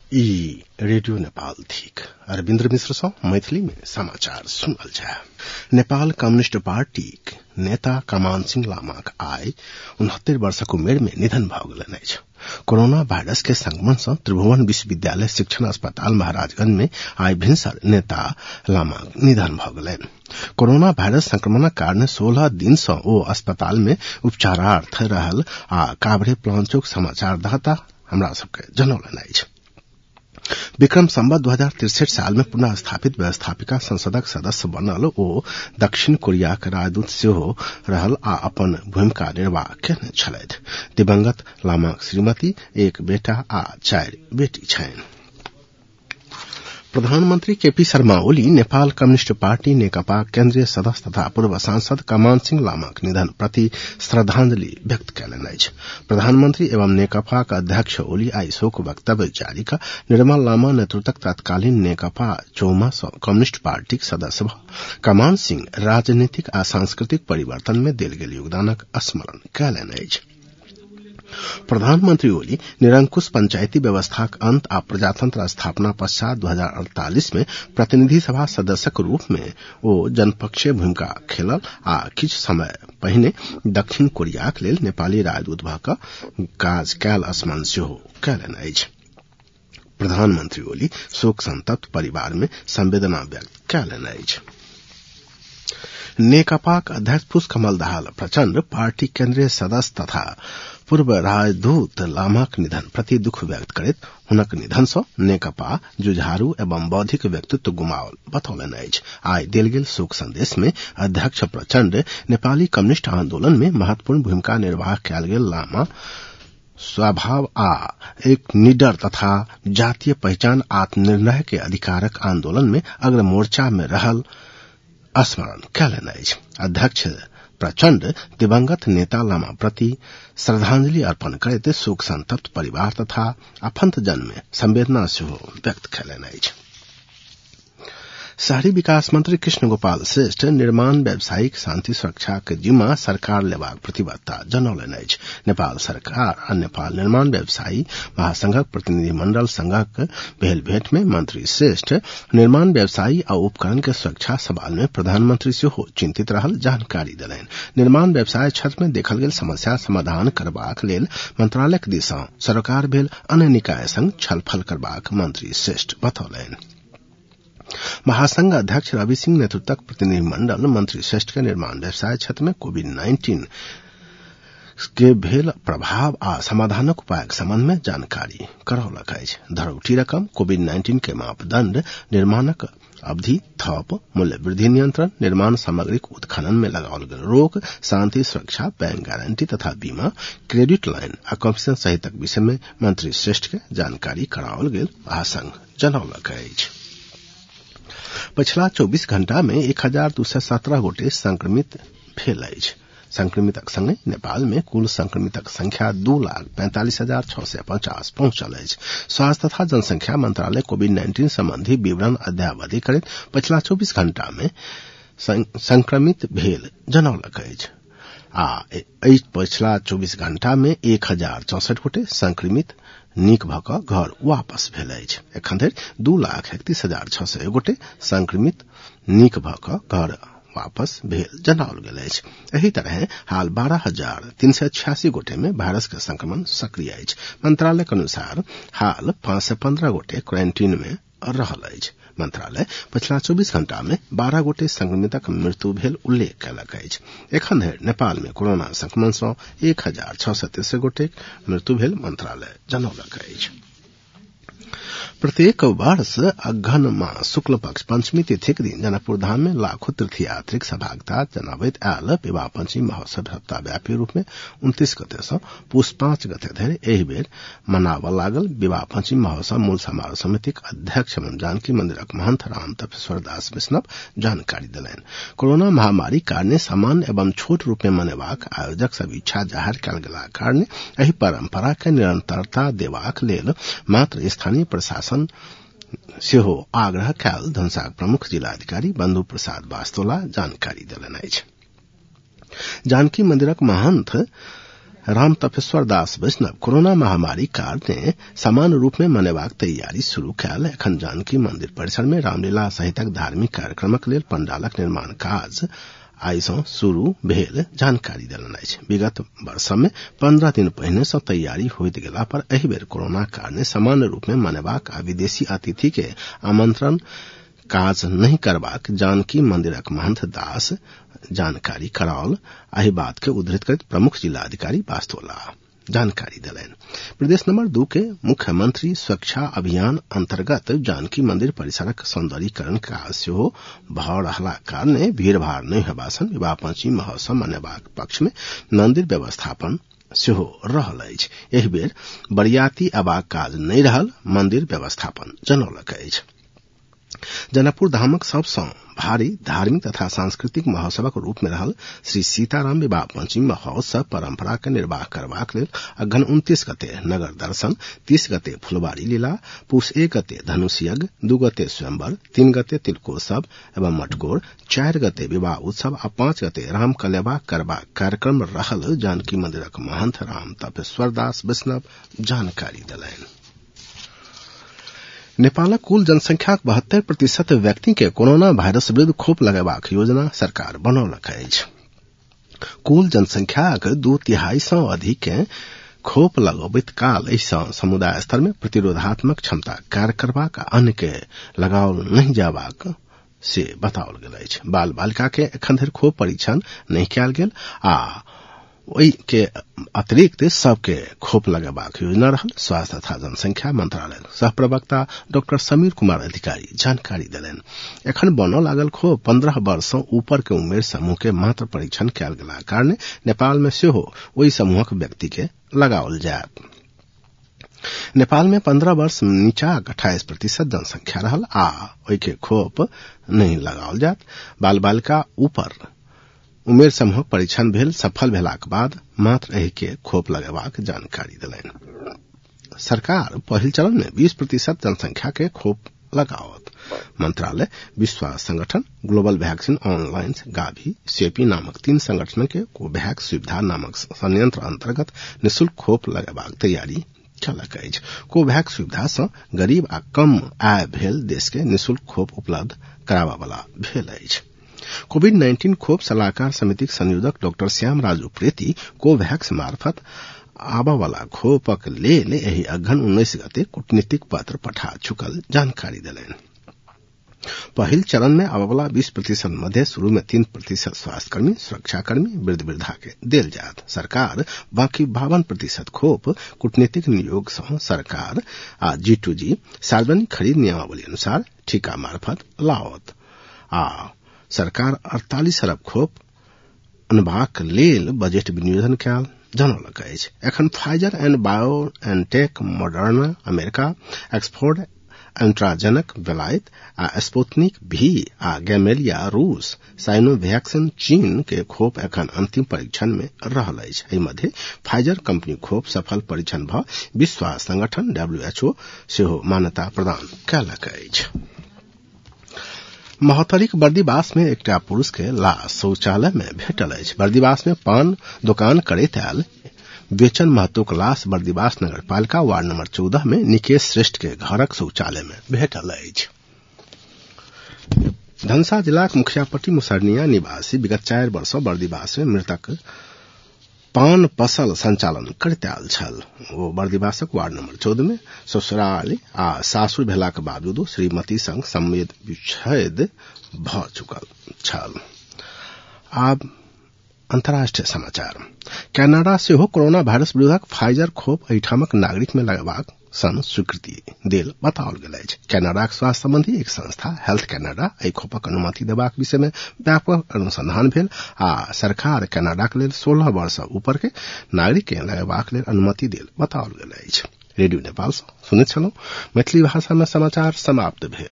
ई रेडियो नेपाल थीक अरविन्द्र मिश्र सँ मैथिली में समाचार सुनल जाय। नेपाल कम्युनिस्ट पार्टी नेता कमान सिंह लामाक आइ 69 वर्षक उमेर में निधन भ गेलनि अछि। कोरोना वायरस के संक्रमण सँ त्रिभुवन विश्वविद्यालय शिक्षण अस्पताल महाराजगंज में आइ भिनसर नेता लामाक निधन भ गेलनि। कोरोना वायरस संक्रमणक कारण 16 दिन सँ ओ अस्पताल में उपचारार्थ रहल आ काभ्रे प्लांचोक समाचारदाता हमरा सबके जनौलनि अछि। विक्रम संवत 2063 साल में पुनः स्थापित व्यवस्थापिका संसदक सदस्य बनल ओ दक्षिण कोरियाक राजदूत सेहो रहल आ अपन भूमिका निर्वाह केने छलथि। दिवंगत लामाक श्रीमती, एक बेटा आ 4 बेटी छनि। प्रधानमंत्री KP Sharma Oli Nepal communist party नेकपा केन्द्रीय सदस्य तथा पूर्व सांसद कमान सिंह लामाक निधन प्रति श्रद्धांजलि व्यक्त कयलनि अछि। प्रधानमंत्री एवं नेकपा अध्यक्ष ओली आई शोक वक्तव्य जारी क निर्मल लामा नेतृत्वक तत्कालीन नेकपा चौमा कम्युनिस्ट पार्टीक सदस्य कमान सिंह राजनीतिक आ सांस्कृतिक परिवर्तन में देल गेल योगदानक स्मरण कयलनि अछि। प्रधानमंत्री ओली निरंकुश पंचायती व्यवस्थाक अंत आ प्रजातंत्र स्थापना पश्चात 2048 में प्रतिनिधि सभा सदस्यक रूप में ओ जनपक्षीय भूमिका खेलल आ किछ समय पहिने दक्षिण कोरियाक लेल नेपाली राजदूत भ क काज कयल स्मरण सेहो कयलनि अछि। प्रधानमंत्री ओली शोक संतप्त परिवार में संवेदना व्यक्त कयलनि अछि। नेकपाक अध्यक्ष पुष्पकमल दाहाल प्रचण्ड पार्टी केन्द्रीय सदस्य तथा पूर्व राजदूत लामाक निधन प्रति दुख व्यक्त करैत हुनक निधन सँ नेकपा जुझारू एवं बौद्धिक व्यक्तित्व गुमाओल बतौलनि अछि। आइ देल गेल शोक संदेश में अध्यक्ष प्रचण्ड नेपाली कम्युनिस्ट आंदोलन में महत्वपूर्ण भूमिका निर्वाह कयल गेल लामा स्वभाव आ एक निडर तथा जातीय पहचान आत्मनिर्णय के अधिकारक आंदोलन में अग्र मोर्चा में रहल स्मरण कयलनि अछि। अध्यक्ष प्रचण्ड दिवंगत नेता लामा प्रति श्रद्धांजलि अर्पण करैत शोक संतप्त परिवार तथा आफंतजन में संवेदना सेहो व्यक्त कयलनि अछि। शहरी विकास मंत्री कृष्ण गोपाल श्रेष्ठ निर्माण व्यावसायिक शांति सुरक्षा के जिम्मा सरकार लेबाक प्रतिबद्धता जनौलनि अछि। नेपाल सरकार आ नेपाल निर्माण व्यवसायी महासंघक प्रतिनिधि मंडल संघक भेल भेंट में मंत्री श्रेष्ठ निर्माण व्यवसायी आ उपकरण के सुरक्षा सवाल में प्रधानमंत्री सेहो चिंतित रहल जानकारी देलनि। निर्माण व्यवसाय क्षेत्र में देखल गेल समस्या समाधान करबाक लेल मंत्रालयक दिस सँ सरकार भेल अन्य निकाय संग छलफल करबाक मंत्री श्रेष्ठ बतौलनि। महासंघ अध्यक्ष रवि सिंह नेतृत्वक प्रतिनिधि मंडल मंत्री श्रेष्ठ के निर्माण व्यवसाय क्षेत्र में कोविड-19 के भेल प्रभाव आ समाधानक उपायक संबंध में जानकारी करौलक अछि। धरौटी रकम, कोविड-19 के मापदंड, निर्माणक अवधि, थप मूल्य वृद्धि नियंत्रण, निर्माण सामग्रीक उत्खनन में लगाओल गेल रोक, शांति सुरक्षा, बैंक गारंटी तथा बीमा, क्रेडिट लाइन आ कमीशन सहितक विषय में मंत्री श्रेष्ठ के जानकारी कराओल गेल महासंघ जनौलक अछि। पछिला 24 घंटा में 1217 गोटे संक्रमित भेल अछि। संक्रमितक संगे नेपाल में कुल संक्रमितक संख्या 2,45,650 पहुंचल अछि। स्वास्थ्य तथा जनसंख्या मंत्रालय कोविड-19 संबंधी विवरण अद्यावधि करैत पछिला 24 घंटा में संक्रमित भेल जनौलक अछि। एहि पछिला 24 घंटा में 1064 गोटे संक्रमित नीक भ क घर वापस भेल अछि। एखन धरि 2,31,600 गोटे संक्रमित नीक भ क घर वापस भेल जनाओल गेल अछि। एही तरह हाल 12,386 गोटे में वायरस के संक्रमण सक्रिय अछि। मंत्रालयक अनुसार हाल 515 गोटे क्वारंटीन में रहल अछि। मंत्रालय पछिला 24 घंटा में 12 गोटे संक्रमितक मृत्यु भेल उल्लेख कयलक अछि। एखन धरि नेपाल में कोरोना संक्रमण सँ 1,663 गोटे मृत्यु भेल मंत्रालय जनौलक अछि। प्रत्येक वर्ष अघन मास शुक्ल पक्ष पंचमी तिथिक दिन जनकपुर धाम में लाखों तीर्थयात्रीक सहभागिता जनाबैत आयल विवाह पंचमी महोत्सव सप्ताहव्यापी रूप में 29 गते सँ पूस 5 गते धरि एहि बेर मनाबय लागल। विवाह पंचमी महोत्सव मूल समारोह समितिक अध्यक्ष एवं जानकी मंदिरक महंत राम तपेश्वर दास वैष्णव जानकारी देलनि। कोरोना महामारी कारणे सामान्य एवं छोट रूप में मनेबाक आयोजक सब इच्छा जाहिर कयल गेलाक कारणे एहि परंपरा के निरंतरता देबाक लेल मात्र स्थानीय प्रशासन सेहो आग्रह कयल धनसाक प्रमुख जिलाधिकारी बंधु प्रसाद वास्तोला जानकारी देलनि अछि। जानकी मंदिरक महंत राम तपेश्वर दास वैष्णव कोरोना महामारी कारणे सामान्य रूप में मनेबाक तैयारी शुरू कयल। एखन जानकी मंदिर परिसर में रामलीला सहितक धार्मिक कार्यक्रमक लेल पंडालक निर्माण काज आइ सँ शुरू भेल जानकारी देलनि अछि। विगत वर्ष में 15 दिन पहिने सँ तैयारी होइत गेला पर एहि बेर कोरोना कारणे सामान्य रूप में मनेबाक आ विदेशी अतिथि के आमंत्रण काज नहीं करबाक जानकी मंदिरक महंत दास जानकारी कराओल। एहि बात के उद्धृत करैत प्रमुख जिलाधिकारी वास्तोला जानकारी दिलैन। प्रदेश नंबर 2 के मुख्यमंत्री सुरक्षा अभियान अंतर्गत जानकी मंदिर परिसरक सौंदर्यीकरण काज सेहो भऽ रहला कारणे भीड़भाड़ नहीं हेबा सँ विवाह पंचमी महोत्सव मनेबाक पक्ष में मंदिर व्यवस्थापन सेहो रहल अछि। एहि बेर बरियाती अयबाक काज नहीं रहल मंदिर व्यवस्थापन जनौलक अछि। जनकपुर धामक सबसँ भारी धार्मिक तथा सांस्कृतिक महोत्सवक रूप में रहल श्री सीताराम विवाह पंचमी महोत्सव परंपरा के निर्वाह करबाक लेल अगहन 29 गते नगर दर्शन, 30 गते फुलवारी लीला, पूस 1 गते धनुष यज्ञ, 2 गते स्वयंवर, 3 गते तिलकोत्सव एवं मटकोर, 4 गते विवाह उत्सव आ 5 गते राम कलेवा करबाक कार्यक्रम रहल। जानकी मंदिरक महंत राम तपेश्वर दास वैष्णव जानकारी देलनि। नेपालक कुल जनसंख्याक 72% व्यक्ति के कोरोना वायरस विरुद्ध खोप लगेबाक योजना सरकार बनौलक अछि। कुल जनसंख्याक 2/3 सँ अधिक के खोप लगबैत काल एहि सँ समुदाय स्तर में प्रतिरोधात्मक क्षमता कार्य करबाक आ अन्य के लगाओल नहीं जाबाक से बताओल गेल अछि। बाल बालिका के एखन धरि खोप परीक्षण नहीं कयल गेल आ ओहि के अतिरिक्त सबके खोप लगेबाक योजना रहल। स्वास्थ्य तथा जनसंख्या मंत्रालय सह प्रवक्ता डॉक्टर समीर कुमार अधिकारी जानकारी देलनि। एखन बनऽ लागल खोप 15 वर्ष सँ ऊपर के उमेर समूह के मात्र परीक्षण कयल गेला कारणे नेपाल में सेहो ओहि समूहक व्यक्ति के लगाओल जायत। नेपाल में 15 वर्ष नीचाक 28% जनसंख्या रहल आ ओहि के खोप नहीं लगाओल जायत। बाल बालिका ऊपर उमेर समूह परीक्षण भेल सफल भेलाक बाद मात्र एहि के खोप लगेबाक जानकारी देलनि। सरकार पहिल चरण में 20% जनसंख्या के खोप लगाओत। मंत्रालय विश्व स्वास्थ्य संगठन, global vaccine online, Gavi, CEPI नामक 3 संगठन के कोवैक्स सुविधा नामक संयंत्र अंतर्गत निःशुल्क खोप लगेबाक तैयारी चलक अछि। कोवैक्स सुविधा सँ गरीब आ कम आय भेल देश के निःशुल्क खोप उपलब्ध कराबा वाला भेल अछि। कोविड-19 खोप सलाहकार समितिक संयोजक डॉक्टर श्याम राजू प्रेती कोवैक्स मार्फत आबा वाला खोपक लेल एहि अगहन 19 गते कूटनीतिक पत्र पठा चुकल जानकारी देलनि। पहिल चरण में आबा वाला 20% मध्य शुरू में 3% स्वास्थ्यकर्मी, सुरक्षाकर्मी, वृद्ध वृद्धा के देल जायत। सरकार बाकी 52% खोप कूटनीतिक नियोग सँ सरकार आ G2G सार्वजनिक खरीद नियमावली अनुसार ठिका मार्फत लाओत आ सरकार 48 अरब खोप अनबाक लेल बजट विनियोजन कयल जनौलक अछि। एखन Pfizer and BioNTech, Moderna America, Oxford AstraZeneca बेलायत आ स्पुतनिक भी आ गैमेलिया रूस, साइनोवैक्स चीन के खोप एखन अंतिम परीक्षण में रहल अछि। एहि मध्य फाइजर कंपनी खोप सफल परीक्षण भ विश्व स्वास्थ्य संगठन WHO सेहो मान्यता प्रदान कयलक अछि। महोत्तरीक बर्दिवास में एकटा पुरुष के लाश शौचालय में भेटल अछि। बर्दिवास में पान दुकान करैत आयल बेचन महतोक लाश बर्दिवास नगर पालिका वार्ड नंबर 14 में निकेश श्रेष्ठ के घरक शौचालय में भेटल अछि। धनसा जिलाक मुखियापट्टी मुसरनिया निवासी विगत 4 वर्ष सँ बर्दिवास में मृतक पान पसल संचालन करैत आयल छल। ओ बर्दिवासक वार्ड नंबर 14 में ससुराल आ सासुर भेलाक बावजूदो श्रीमती संग संवेद विच्छेद भ चुकल छल। आब अंतर्राष्ट्रीय समाचार। कनाडा सेहो कोरोना वायरस विरुद्धक फाइजर खोप एहिठामक नागरिक में लगेबाक सन स्वीकृति देल बताओल गेल अछि। कनाडाक स्वास्थ्य संबंधी एक संस्था हेल्थ कनाडा एहि खोपक अनुमति देबाक विषय में व्यापक अनुसंधान भेल आ सरकार कनाडाक लेल 16 वर्ष ऊपर के नागरिक के लगेबाक लेल अनुमति देल बताओल गेल अछि। रेडियो नेपाल सँ सुनैत छलहुँ। मैथिली भाषा में समाचार समाप्त भेल।